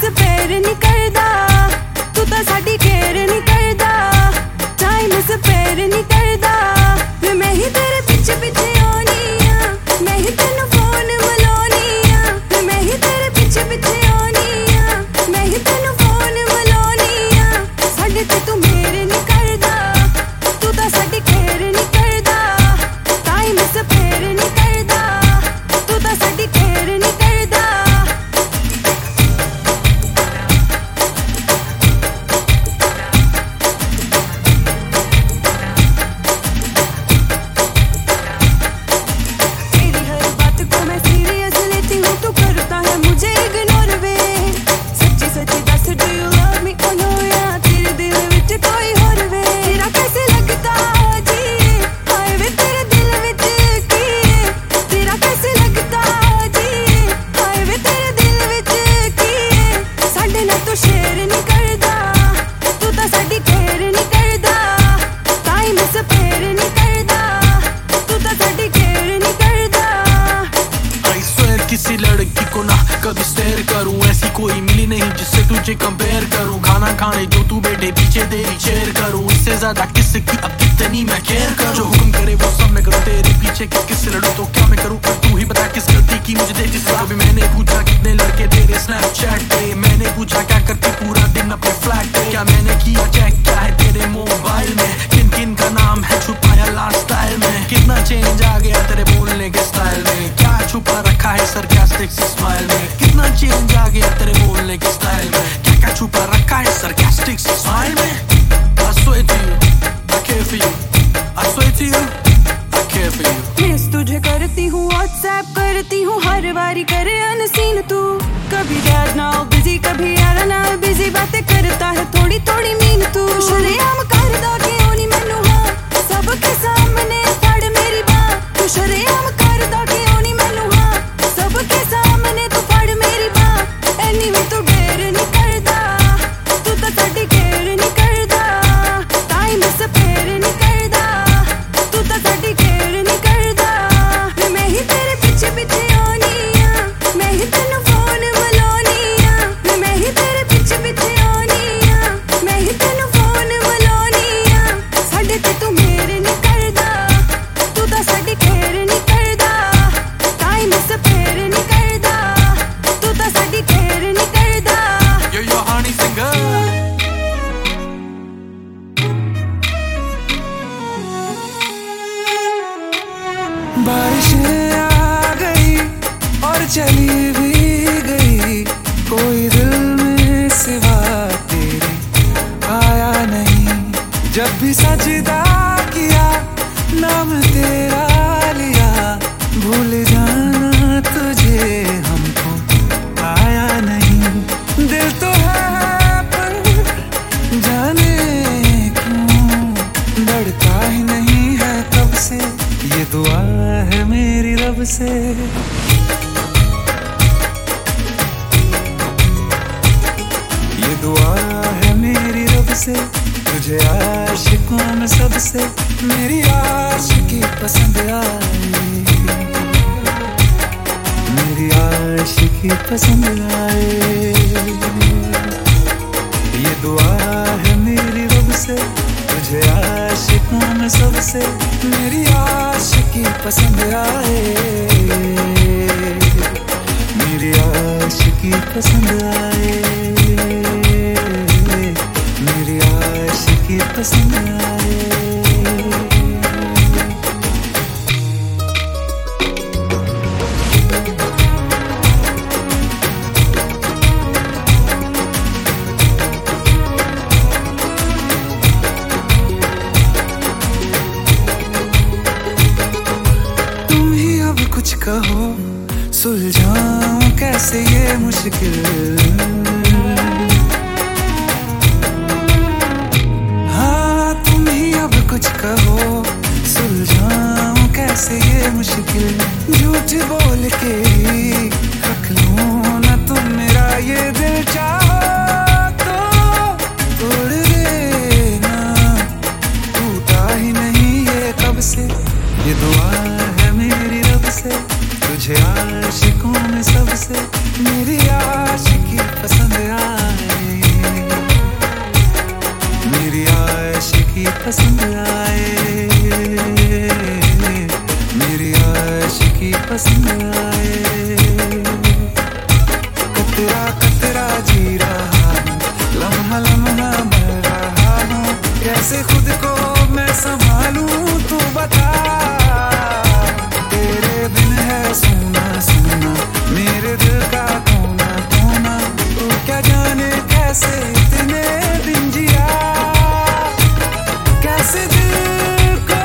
Spare नहीं करदा, तू तो साडी केयर नहीं करदा, टाइम स्पेयर नहीं करदा। मैं ही तेरे पीछे पीछे आनी आ, मैं ही तेनू फोन मिलानी आ, मैं ही तेरे पीछे पीछे आनी आ, मैं ही तेनू फोन मिलानी आ। साडे ते तू मेरे नहीं करदा, तू तो साडी केयर नहीं करदा, टाइम स्पेयर नहीं करदा, तू तो साडी केयर नहीं करदा। तेरी हर बात को मैं सीरियस लेती हूँ, तू करता है मुझे इग्नोर वे। सच्ची सच्ची दस do you love me oh no, या तेरे दिल विच कोई होर वे। तेरा कैसे लगता जी, हाय वे तेरे दिल विच की, तेरा कैसे लगता जी, हाय वे तेरे दिल विच की। साडे नाल तू शेयर नहीं करदा, तू तो साडी केयर नहीं करदा, टाइम स्पेयर नहीं करदा, तू तो साडी केयर नहीं करदा। I swear किसी लड़की को ना कभी स्टेयर करूं, ऐसी कोई मिली नहीं जिससे तुझे कंपेयर करूं। खाना खाने जो तू बैठे पीछे तेरी चेयर करूं, इससे ज्यादा किसकी अब कितनी मैं केयर करूं। जो हुक्म करे वो सब मैं करूं, तेरे पीछे किस लड़ूं तो क्या मैं करूं। पर तू ही बता किस गलती की मुझे दे जिससे कभी मैंने पूछा कितने लड़के तेरे स्नैपचैट पे, मैंने पूछा क्या करती पूरा दिन अपने फ्लैट पे। क्या मैंने किया चेक क्या है तेरे मोबाइल में, किन किन का नाम है छुपाया लास्ट स्टाइल में। कितना चेंज आ गया तेरे बोलने के स्टाइल में, क्या छुपा रखा है सरकास्टिक स्माइल में। कितना चेंज आ गया तेरे बोलने के स्टाइल में, क्या क्या छुपा रखा है सरकास्टिक स्माइल में। I swear to you, I care for you. I swear to you, I care for you. Miss तुझे करती हूँ, व्हाट्सएप करती हूँ, हर बारी करे अनसीन तू। कभी डैड नाउ बिजी, कभी यार नाउ बिजी, बातें करता है थोड़ी थोड़ी मीन तू। शरेआम करदा क्यों नहीं मैनू हाँ, सबके सामने फड़ मेरी बात। तू शरेआम करदा क्यों नहीं मैनू हाँ, सबके सामने तू फड़ मेरी बात। एनीवे तू डेर नहीं करदा, तू तो साडी केयर नहीं करदा, टाइम स्पेयर नहीं करदा, तू तो साडी केयर नहीं करदा। मैं ही तेरे पीछे पीछे आनी आ, मैं ही तेनू फोन मिलानी आ, मैं ही तेरे पीछे पीछे आनी आ, मैं ही तेनू फोन मिलानी आ। साडे ते तू मेरे नहीं करदा, तू तो साडी केयर नहीं करदा, टाइम स्पेयर नहीं करदा, तू तो साडी केयर नहीं करदा। You're your honey singer. बारिशें आ गई और चली भी गई, कोई दिल में सिवा तेरे आया नहीं। जब भी सजदा किया नाम तेरा लिया, भूल जाना तुझे हमको आया नहीं। दिल तो है पर जाने क्यों धड़का ही नहीं है कब से, ये दुआ है मेरी रब से। ये दुआ है मेरी रब से, तुझे आशिकों में सबसे मेरी आशिकी पसंद आए, मेरी आशिकी पसंद आए। ये दुआ है मेरी रब से, तुझे आशिकों में सबसे मेरी आशिकी पसंद आए, मेरी आशिकी पसंद आए, मेरी आशिकी पसंद आए। कुछ कहो सुलझाऊं कैसे ये मुश्किल, हाँ तुम ही अब कुछ कहो सुलझाऊं कैसे ये मुश्किल। झूठ बोल के रख लूं ना तुम मेरा ये दिल, चाहो तो तोड़ देना, टूटा ही नहीं ये कब से। ये दुआ है मेरी रब से, तुझे आशिकों में सबसे मेरी आशिकी पसंद पसंद आए, मेरी आशिकी पसंद आए। कतरा कतरा जी रहा हूँ, लम्हा लम्हा मर रहा हूँ, कैसे खुद को मैं संभालूं तू बता। तेरे बिन है सोना सोना मेरे दिल का कोना कोना, तू क्या जाने कैसे इतने दिन जिया, कैसे दिल को,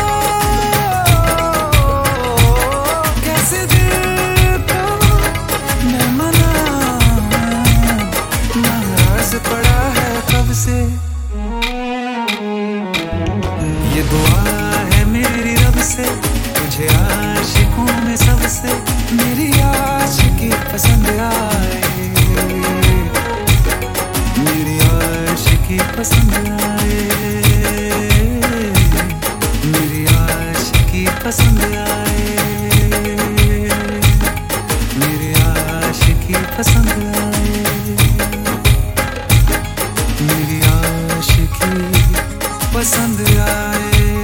कैसे दिल को मैं मनाऊं, नाराज पड़ा है कब से। ये दुआ है मेरी रब से, तुझे आशिकों में सबसे मेरी आशिकी पसंद आए, मेरी आशिकी पसंद आए, मेरी आशिकी पसंद आए, मेरी आशिकी पसंद आए, मेरी आशिकी पसंद आए।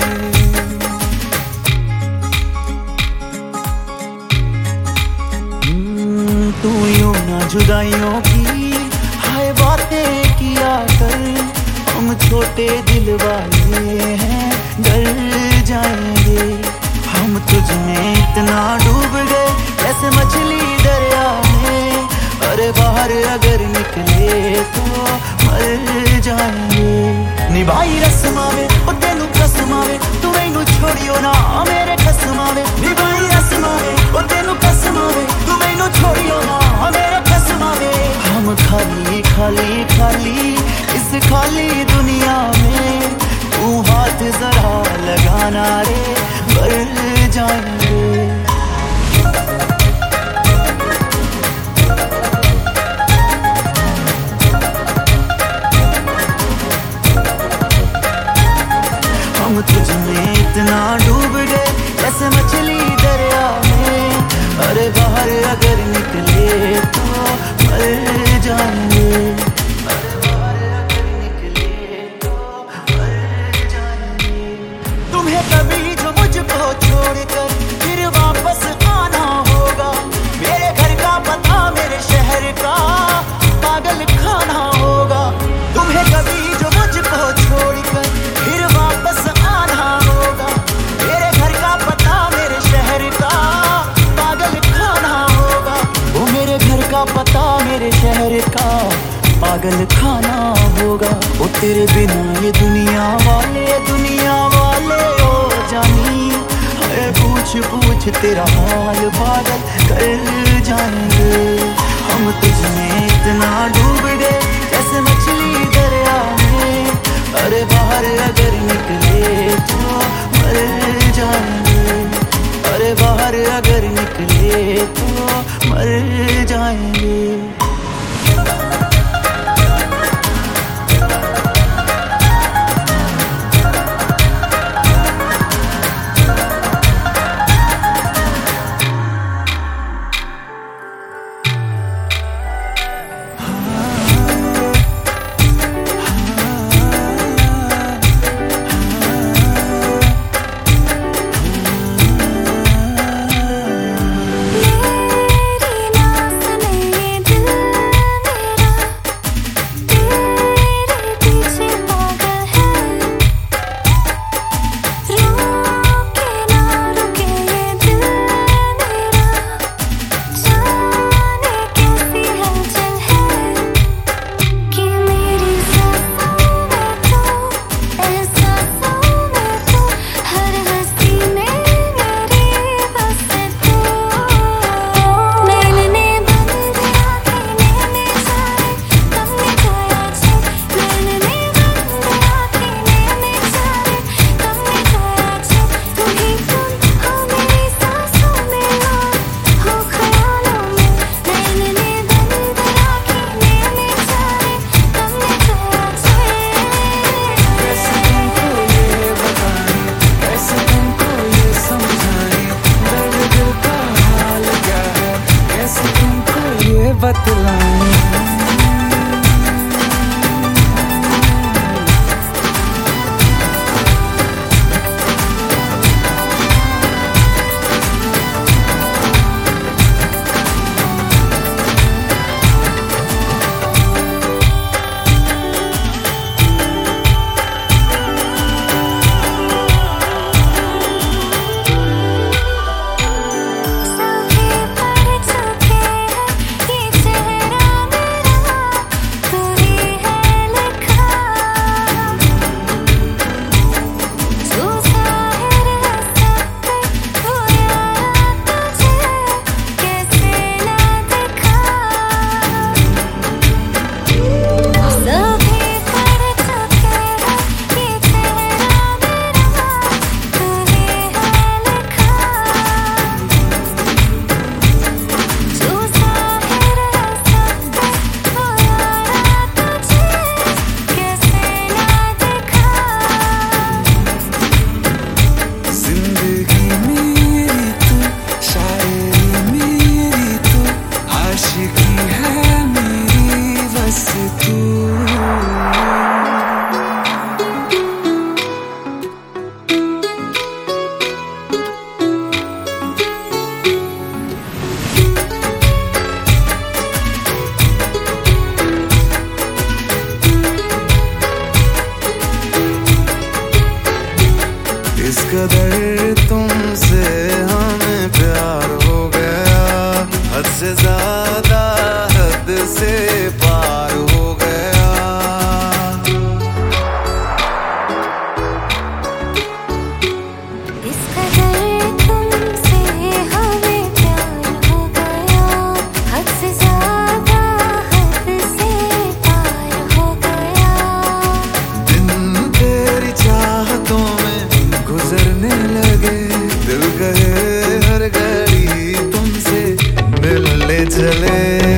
तू यूं ना जुदाइयों की हाय बातें किया कर, हम छोटे दिल वाले हैं डर जाएंगे, हम तुझ में इतना डूब गए जैसे मछली दरिया में, अरे बाहर अगर निकले तो मर जाएंगे। निभाई रस्मां वे ओ तेनू कसमां वे, तू मैनू छोड़ियो ना मेरे कसमां वे, निभाई रस्मां वे ओ तेनू कसमां वे, तू मैनू छोड़ियो ना मेरे कसमां वे। हम खाली खाली खाली इस खाली दुनिया में, तू हाथ जरा लगाना रे भर जाएंगे। हम तुझ में इतना डूब गए जैसे मछली दरिया में, अरे बाहर अगर निकले तो मर जाएंगे, अरे बाहर अगर निकले तो मर जाएंगे। तुम्हें कभी जो मुझको छोड़कर फिर वापस आना होगा, मेरे घर का पता मेरे शहर का पागल खाना होगा। तुम्हें कभी जो मुझको छोड़कर फिर वापस आना होगा, मेरे घर का पता मेरे शहर का पागल खाना होगा, वो मेरे घर का पता मेरे शहर का पागल खाना होगा। वो तेरे बिना ये दुनिया वाले ओ जानी, अरे पूछ पूछ तेरा हाल पागल कर जाएंगे। हम तुझ में इतना डूब गए जैसे मछली दरिया में, अरे बाहर अगर निकले तो मर जाएंगे, अरे बाहर अगर निकले तो मर जाएंगे। कदर तुमसे हमें प्यार हो गया, हद से ज्यादा हद से पार हो गया। इस कदर तुमसे हमें प्यार हो गया, हद से ज्यादा हद से पार हो गया। दिन तेरी चाहतों में गुजरने लगे, दिल कहे हर घड़ी तुमसे मिलने चले।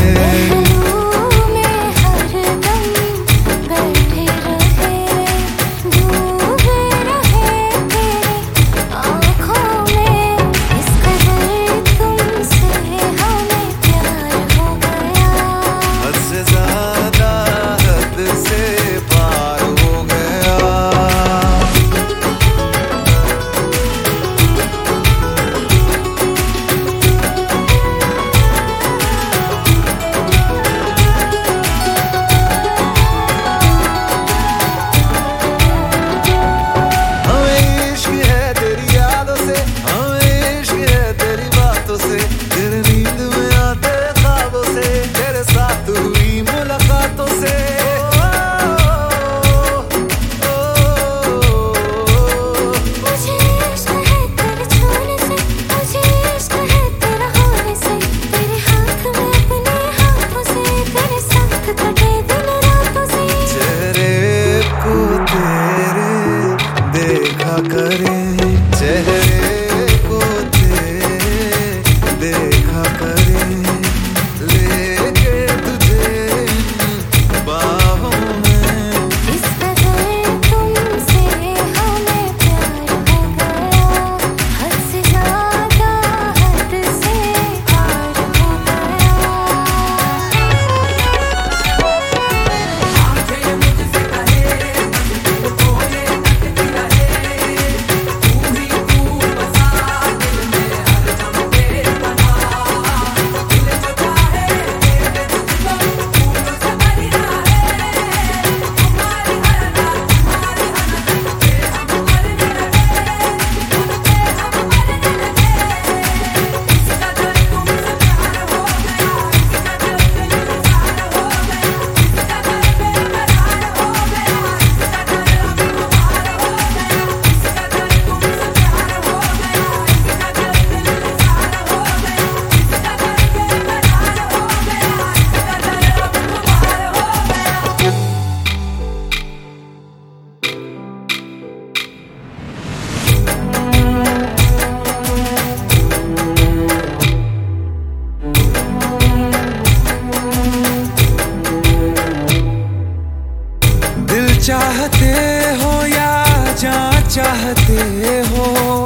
चाहते हो या जान चाहते हो,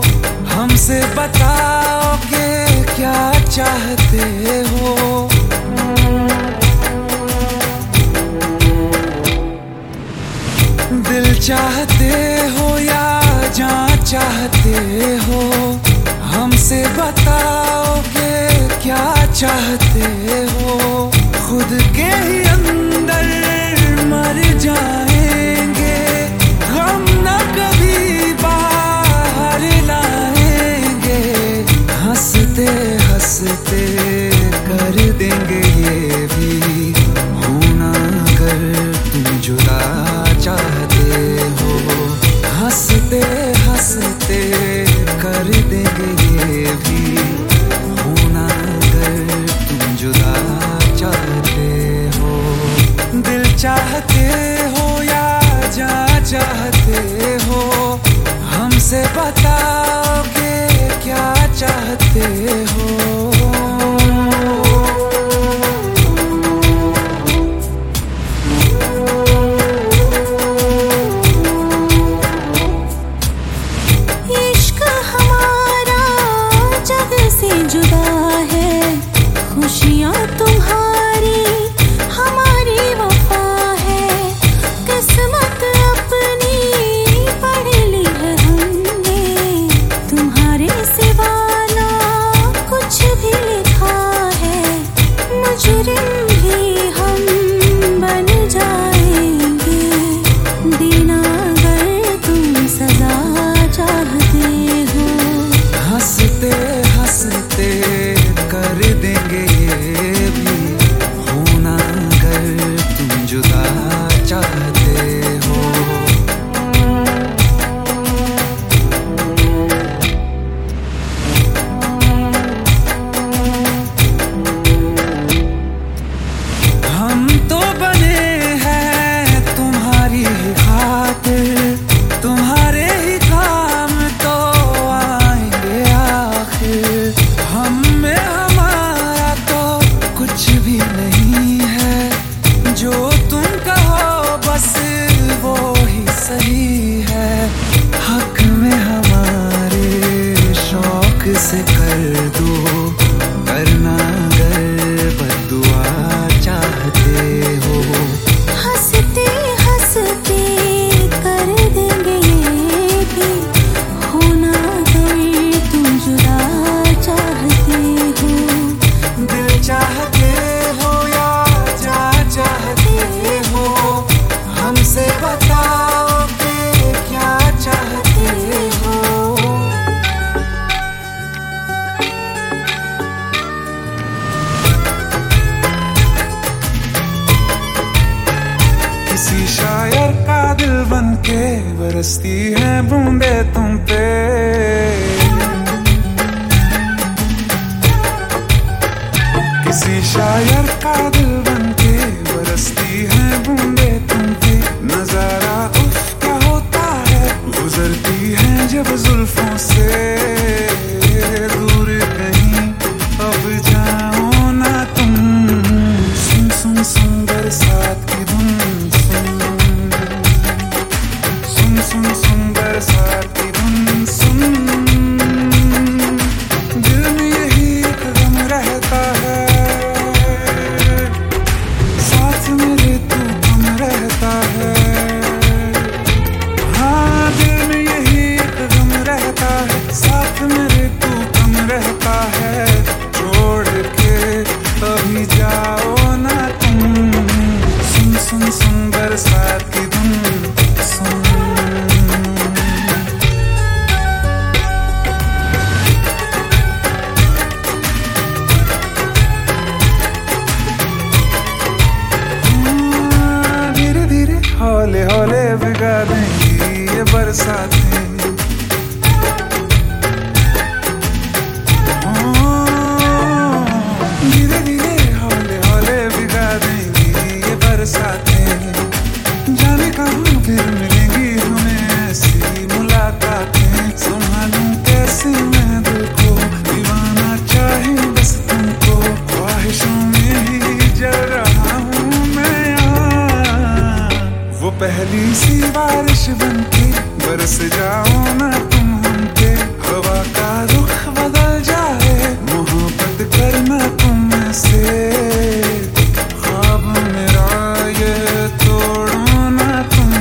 हमसे बताओ कि क्या चाहते हो। दिल चाहते हो या जान चाहते हो, हमसे बताओ कि क्या चाहते हो। खुद के ही अंदर मर जाएंगे, हम न कभी बाहर लाएंगे। हंसते हंसते कर देंगे ये भी, होना अगर तुम जुदा चाहते हो। हंसते हंसते कर देंगे ये भी, होना अगर तुम जुदा चाहते हो। दिल चाहते हो या जान चाहते हो, हमसे बताओ कि क्या चाहते हो। बरसती है बूंदे तुम पे। किसी शायर का दिल बनके बरसती है बूंदे तुम पे। नजारा उफ क्या होता है, गुजरती है जब जुल्फों से दूर कहीं अब जाओ ना तुम। सुन सुन सुन बरसात की धुन सुन, सुन सुन सुन बरसात की धुन सुन। दिल में यही एक गम रहता है, साथ मेरे तू कम रहता है। हाँ दिल में यही एक गम रहता है, साथ मेरे तू कम रहता है। छोड़ के अभी जाओ ना तुम। सुन सुन सुन बरसात की धुन सुन। धीरे धीरे हौले हौले भिगा देंगी ये बरसातें। धीरे धीरे हौले हौले भिगा देंगी ये बरसातें। जाने कहाँ फिर मिलेंगी हमें ऐसी मुलाकातें। संभालूं कैसे मैं दिल को, दीवाना चाहे बस तुमको। ख्वाहिशों में ही जल रहा हूँ मैं यहाँ। वो पहली सी बारिश बनके बरस जाओ ना तुम हम पे। हवा का रुख बदल जाए, मोहब्बत करना तुम से। ख्वाब मेरा ये तोड़ो ना तुम।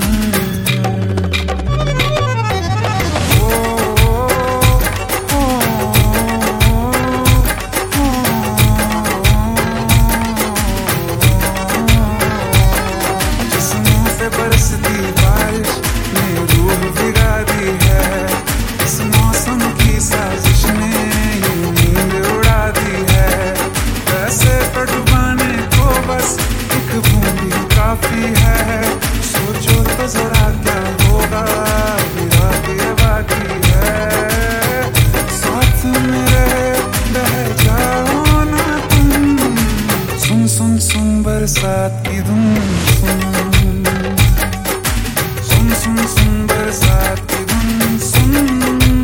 जिस्मों पे बरसती बारिश ने रूह भिगा दी है। इस मौसम की साजिश ने यूं नींद उड़ा दी है। वैसे तो डुबाने को बस एक बूंद ही काफी है। सोचो तो जरा क्या होगा, अभी रात ये बाकी है। साथ मेरे बह जाओ ना तुम। सुन सुन सुन बरसात की धुन सुन, सुन सुन सुन बरसात की धुन सुन।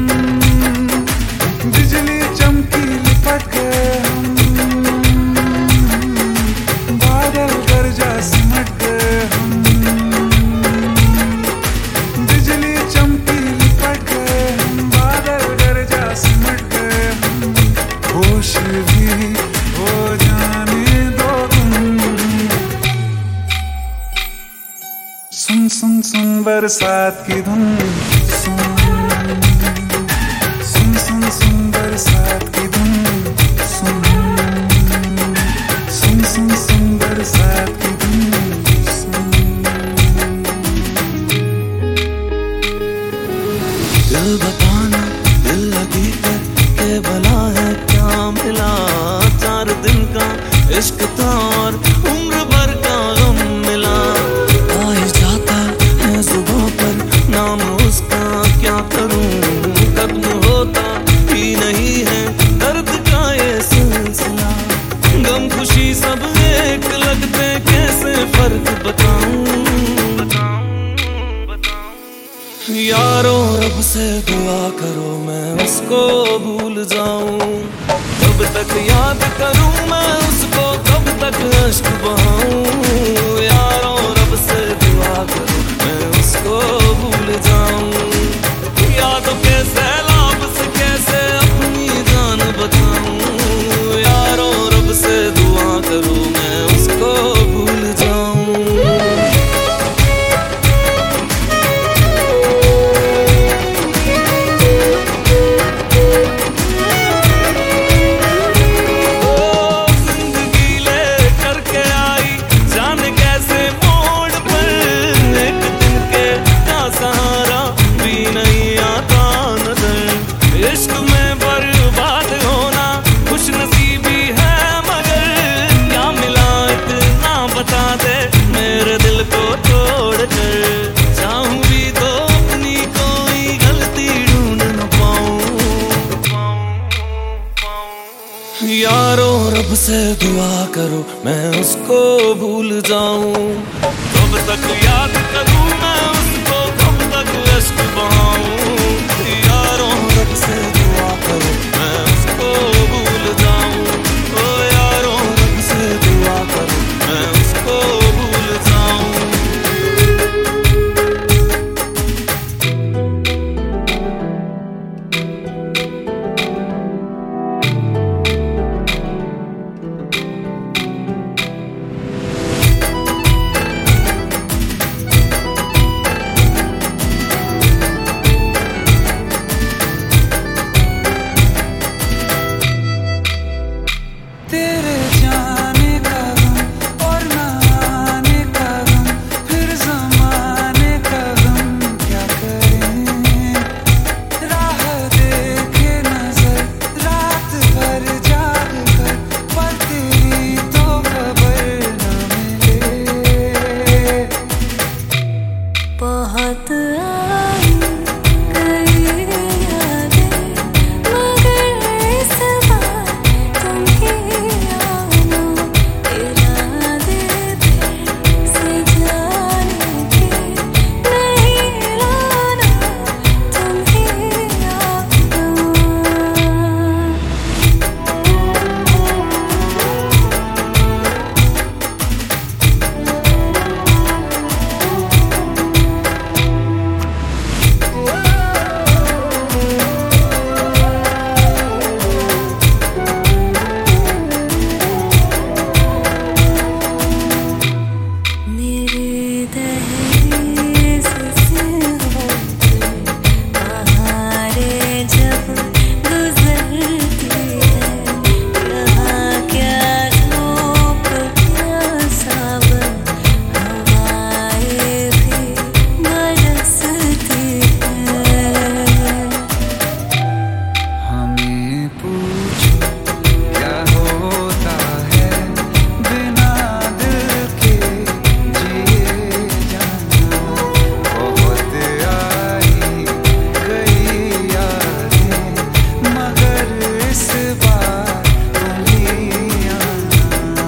बिजली चमकी लिपट गए हम, बादल गरजा सिमट गए हम। बिजली चमकी लिपट गए हम, बादल गरजा सिमट गए हम। होश भी हो जाने दो तुम। सुन सुन सुन बरसात की धुन सुन, सुन सुन सुन बरसात की धुन सुन, सुन सुन सुन बरसात की धुन सुन। दिल बताना दिल लगी कर के भला है क्या मिला। 4 दिन का इश्क था और उम्र भर का गम मिला। आ ही जाता है सुबह पर नाम उसका, क्या करूं खत्म होता ही नहीं है दर्द का ये सिलसिला। गम खुशी सब एक लगते, कैसे फर्क बताऊं। यारो रब से दुआ करो मैं उसको भूल जाऊं। कब तक याद करूं मैं उसको, कब तक अश्क बहाऊं। यारो रब से दुआ करो मैं उसको भूल जाऊं। यादों के सैलाब से कैसे अपनी जान बचाऊं। यारो रब से दुआ करो मैं उसको भूल जाऊं। जिंदगी ले करके आई जान के से दुआ करो मैं उसको भूल जाऊं, कब तक याद करूं मैं उसको, कब तक इश्क बहाऊं। यारों रब से दुआ करो मैं उसको भूल जाऊं, ओ यारों रब से दुआ करो मैं उसको भूल जाऊं। तेरे जाने का गम और ना आने का गम, फिर ज़माने का गम क्या करें। राह देखे नजर रात भर जाग कर, पर तेरी तो खबर न मिले। बहुत आई गई यादें, मगर इस बार तुम ही आना। इरादे फिर से जाने के नहीं लाना, तुम ही आना। मेरे दहलीज से होकर बहारें जब गुजरती है, यहाँ क्या धूप क्या सावन, हवाएं भी बरसती है। हमें पूछो क्या होता है बिना दिल के जिए जाना। बहुत आई गई यादें, मगर इस बार तुम ही आना।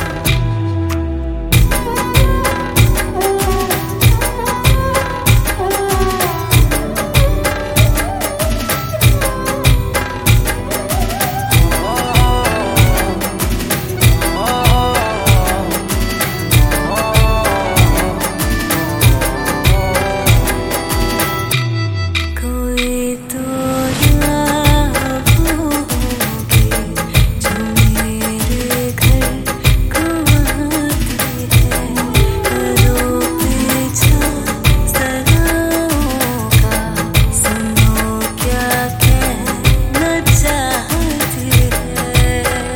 कोई तो राह होगी जो मेरे घर को आती है, करो पीछा सदाओं का, सुनो क्या कहना चाहती है।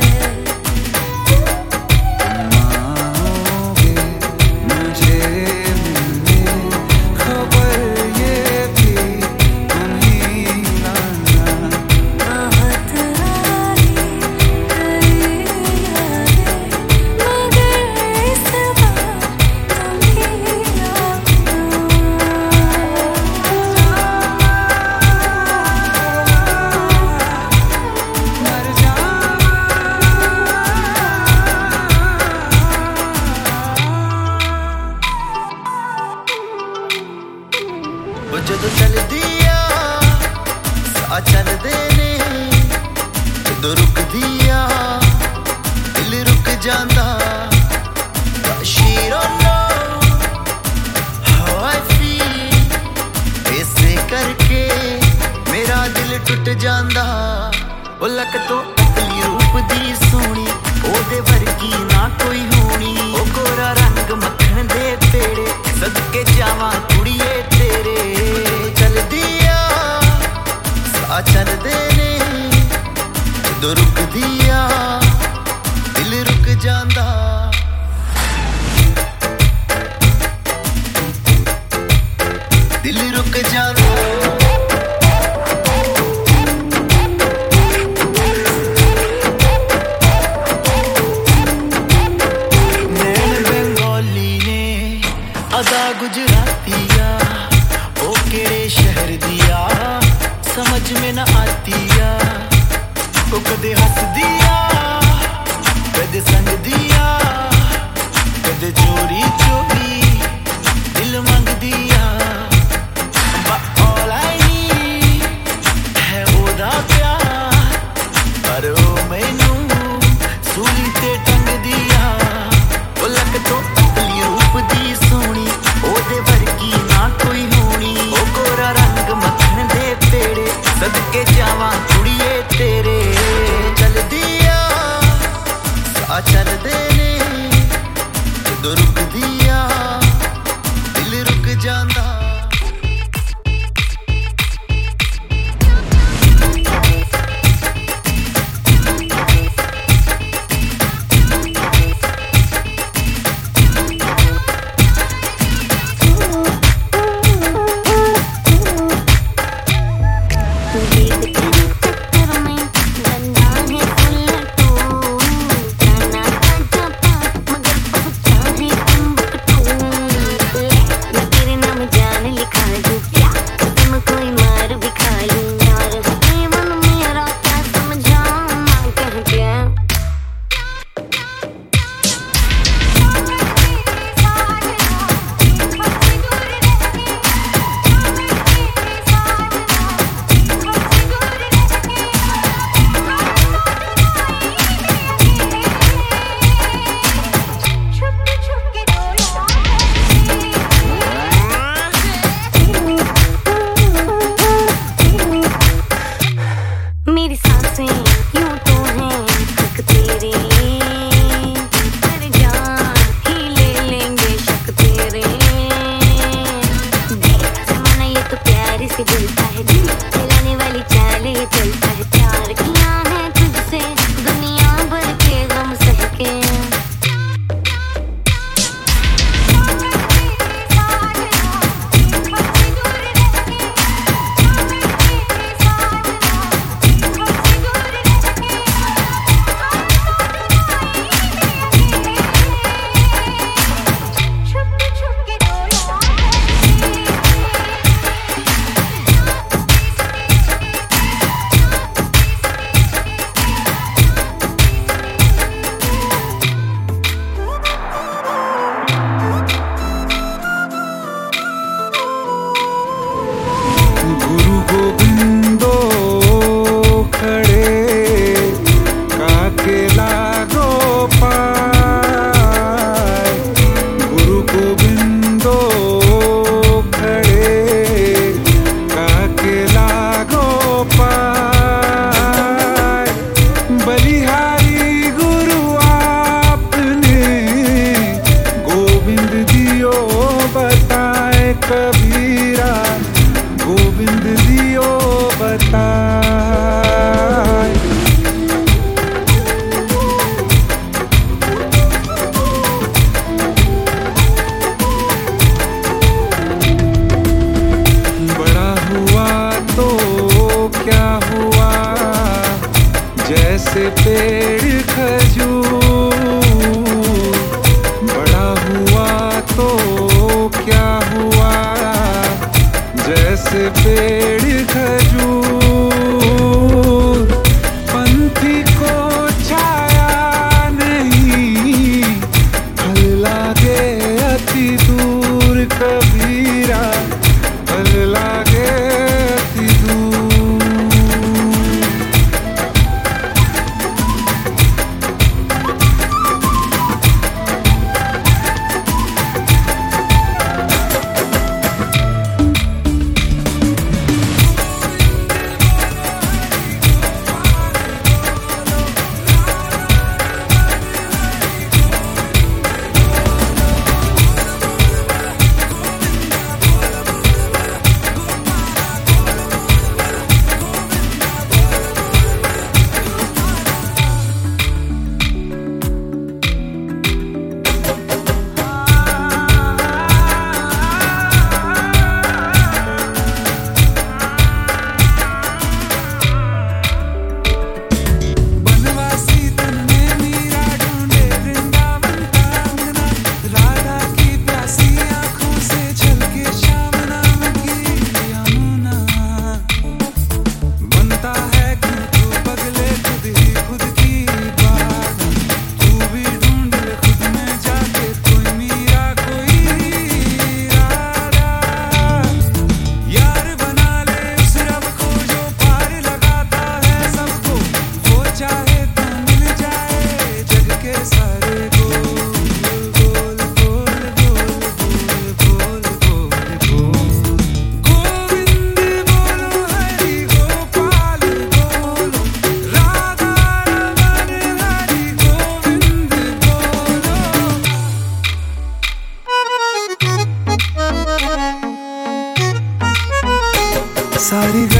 आओगे मुझे मिलने, खबर ये भी तुम ही लाना। बहुत आई गई यादें, मगर इस बार तुम ही आना। मर जाऊं ਉਹ ਜਦੋਂ ਚੱਲਦੀ ਆ ਸਾਹ ਚੱਲਦੇ ਨੇ, ਜਦੋਂ ਰੁਕਦੀ ਆ ਦਿਲ ਰੁਕ ਜਾਂਦਾ। She don't know how I feel, ਇਸੇ ਕਰਕੇ ਮੇਰਾ ਦਿਲ ਟੁੱਟ ਜਾਂਦਾ। ਉਹ ਲੱਕ ਤੋਂ ਅਸਲੀ ਰੂਪ ਦੀ ਸੋਹਣੀ, ਉਹਦੇ ਵਰਗੀ ਨਾ ਕੋਈ ਹੋਣੀ। ਉਹ ਗੋਰਾ ਰੰਗ ਮੱਖਣ ਦੇ ਪੇੜੇ, ਸਦਕੇ ਜਾਵਾਂ ਕੁੜੀਏ ਤੇਰੇ। ਚੱਲਦੀ ਆ ਸਾਹ ਚੱਲਦੇ ਨੇ, ਜਦੋਂ ਰੁਕਦੀ ਆ ਦਿਲ ਰੁਕ ਜਾਂਦਾ। ਦਿਲ ਰੁਕ ਜਾਂਦਾ। नैन बंगाली ने अदा गुजरातिया, ओ केड़े शहर दिया समझ में न आतिया। ओ कदे हंस दिया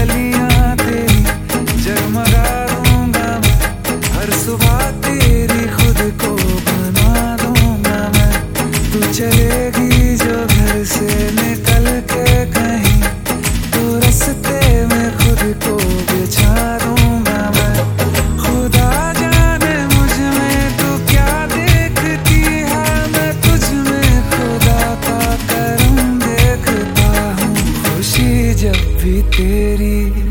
गलियां तेरी जगमगा दूंगा मैं, हर सुबह तेरी खुद को बना दूंगा मैं। तू चलेगी जो घर से निकल के कहीं, तो रास्ते में खुद को बिछा दूंगा मैं। खुदा जाने मुझ में तू क्या देखती है, मैं तुझ में खुदा का करम देखता हूँ। खुशी जब भी तेरी,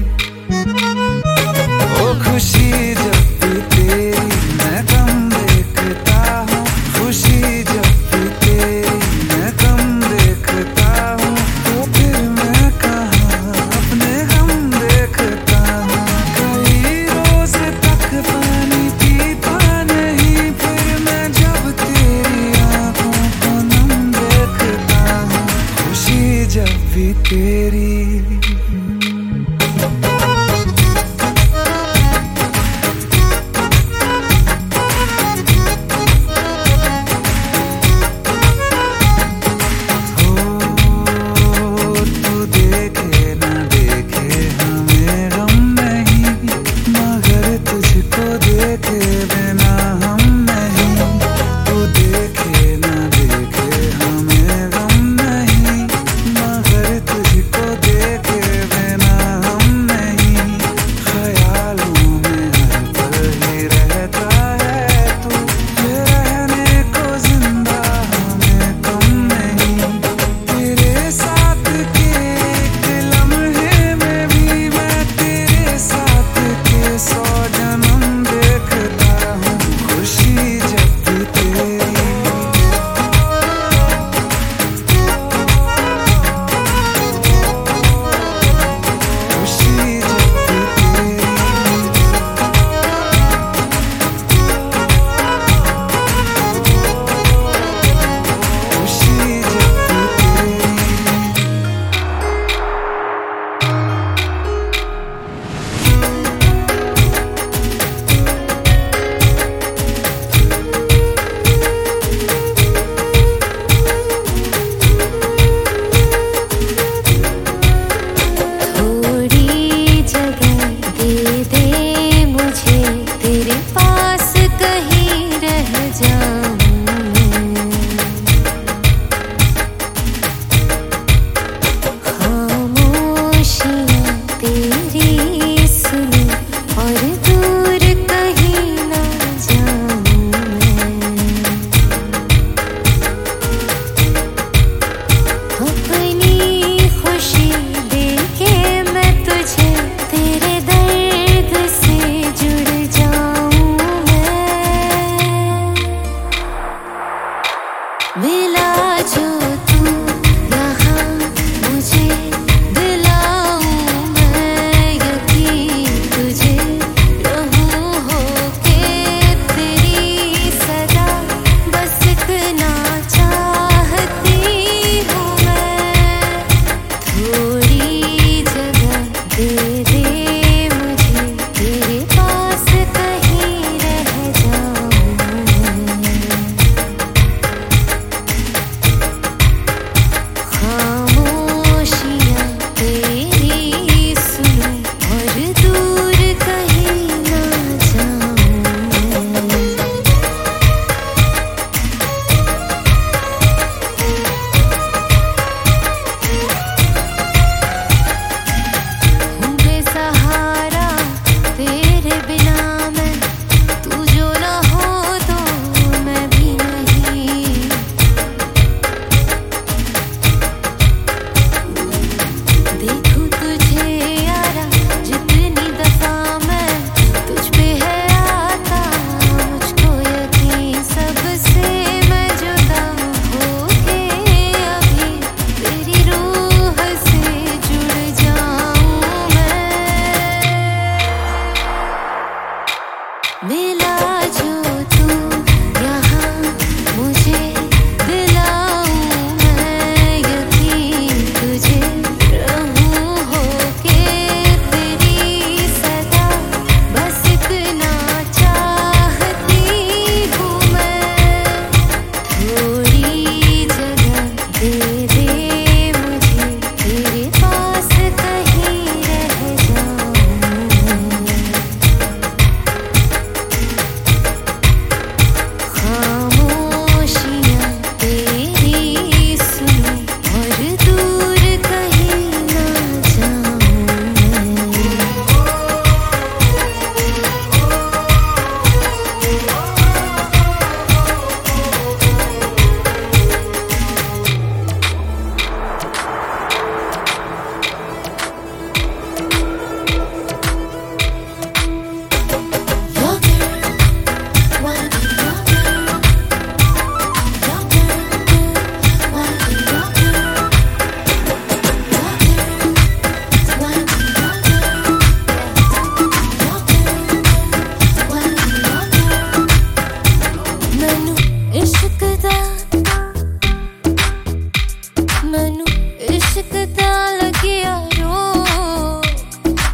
ओ खुशी जब भी तेरी मैं कम देखता हूँ। खुशी जब भी तेरी मैं कम देखता हूँ, तो फिर मैं कहाँ अपने गम देखता हूँ। कई रोज तक पानी पीता नहीं, फिर मैं जब तेरी आंखों को नम देखता हूँ। खुशी जब भी तेरी।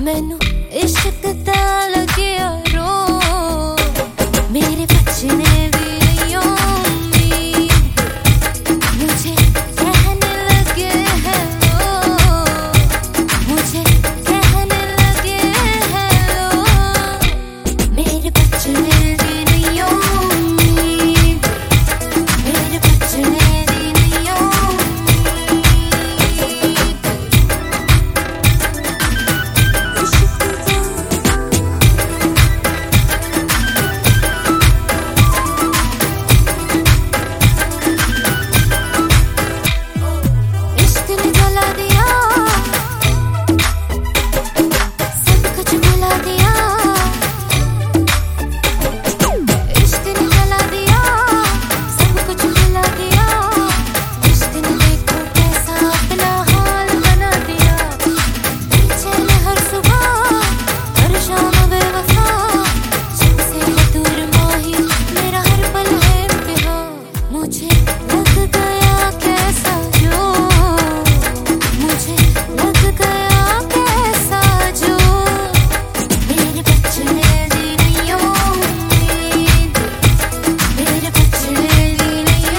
मैनू इश्क दा लगिया रो मेरे बचने दी नहीं उम्मीद मुझे कहने लगे हेलो मुझे कहने लगे हेलो मेरे बचने दी नहीं उम्मीद मेरे बचने दी नहीं इश्क ने जला दिया सब कुछ भुला दिया इश्क ने जला दिया सब कुछ भुला दिया इश्क ने देखो कैसा अपना हाल बना दिया बेचैन हर सुबह हर शाम बेवफा जब से है दूर माही मेरा हर पल है इम्तिहान मुझे लग गया कैसा जो मुझे लग गया कैसा जो मेरे बचने दी नहीं उम्मीद मेरे बचने दी नहीं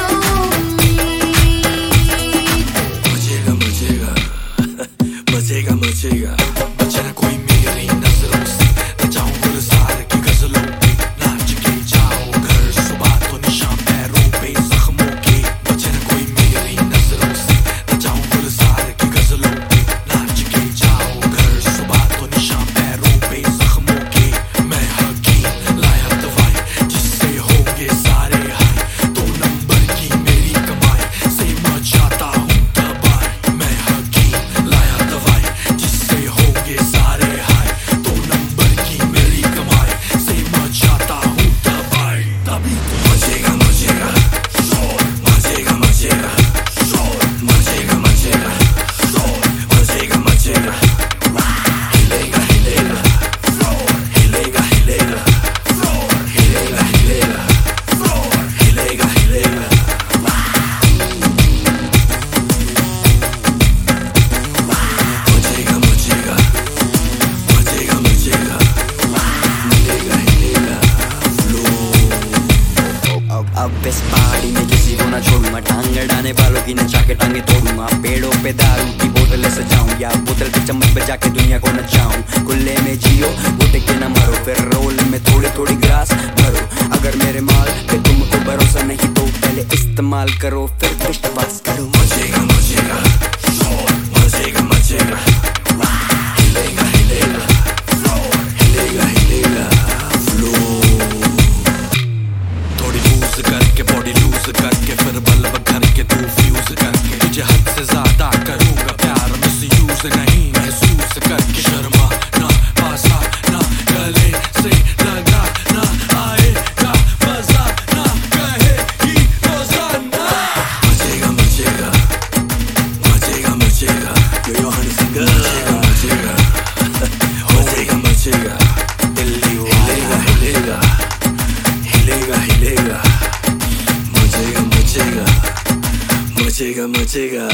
उम्मीद मजेगा मजेगा बचना कोई मेरी नजरों से न जाऊं गुलजार की गजलों पे नाच के जाओ घर सुबह तो निशान पैरों पे जख्मों के बचना कोई मेरी नजरों से न जाऊं गुलजार की गजलों पे नाच के जाओ घर सुबह तो निशान पैरों पे जख्मों के मैं हकीम लाया दवाई जिससे होंगे सारे हाय 2 नंबर की मेरी कमाई से मचाता हूँ तबाही मैं हकीम लाया दवाई जिससे होंगे सारे हाय 2 नंबर की मेरी कमाई से मचाता हूँ तबाही तभी तो मचेगा मचेगा शोर मचेगा मचेगा शोर मचेगा मचेगा शोर मचेगा मचेगा हिलेगा हिलेगा फ्लोर हिलेगा हिलेगा फ्लोर हिलेगा हिलेगा फ्लोर हिलेगा हिलेगा मचेगा मचेगा मचेगा मचेगा हिलेगा हिलेगा अब इस पहाड़ी में किसी को ना छोड़ूंगा टांग अड़ाने वालों की नचा के टांगे तोड़ूंगा पेड़ों पे दारू की बोतलें सजाऊं या बोतल के चम्मच बजा के दुनिया को नचाऊं खुले में जियो बूटे के न मरो फिर रोल में थोड़ी थोड़ी ग्रास भरो अगर मेरे माल पे तुमको भरोसा नहीं तो पहले इस्तेमाल करो फिर विश्वास करो मचेगा मचेगा शोर मचेगा मचेगा हिलेगा हिलेगा फ्लोर हिलेगा हिलेगा फ्लोर थोड़ी लूज करके बॉडी लूज करके फिर बल्ब करके तू फ्यूज करके तुझे हद से ज्यादा करूंगा प्यार मिसयूज नहीं महसूस करके शर्मा ना पासा ना गले से लगा ना आएगा मजा ना कहेगी रोजाना मचेगा मचेगा मचेगा मचेगा yo honey singer मचेगा मचेगा मचेगा दिल्ली हिलेगा हिलेगा हिलेगा हिलेगा मचेगा मचेगा मचेगा मचेगा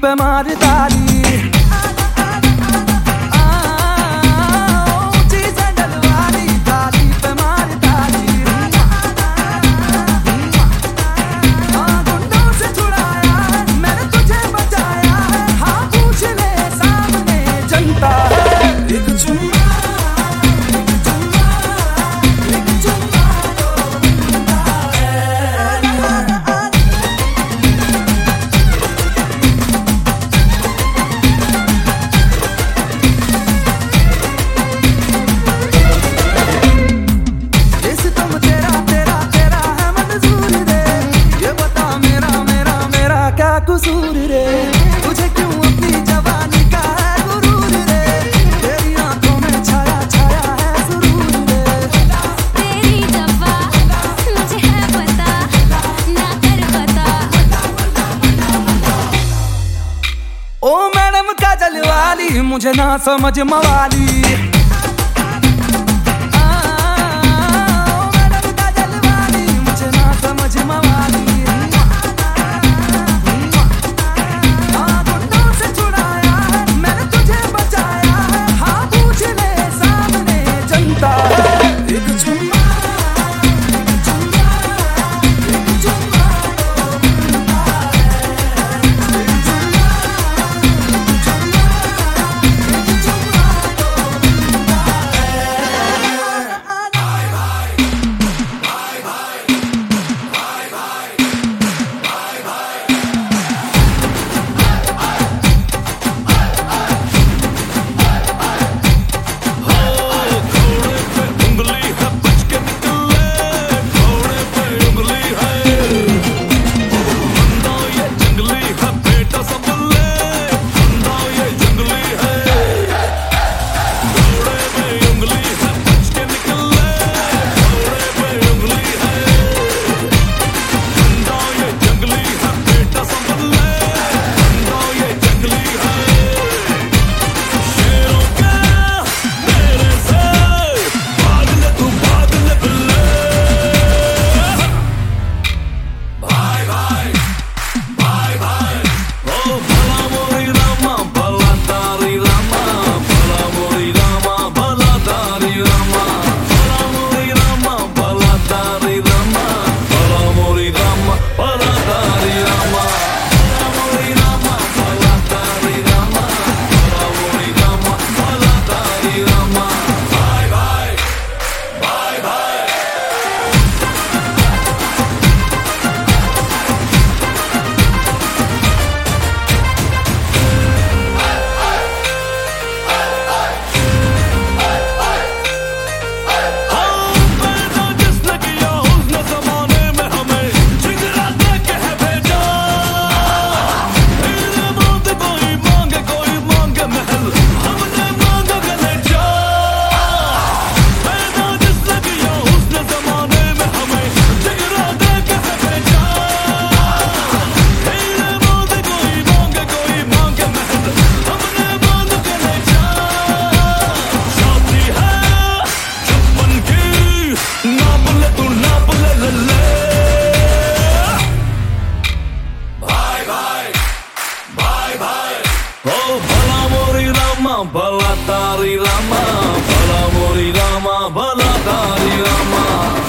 पे मार ताली कसूर रे तुझे क्यों अपनी जवानी का है गुरूर रे तेरी आंखों में छाया छाया है सुरूर रे तेरी जवा मुझे है पता ना कर पता ओ मैडम काजल वाली मुझे ना समझ मवाली मैडम काजल वाली मुझे ना समझ मवाली Bala Dari Rama, Bala Mori Rama, Bala Dari Rama.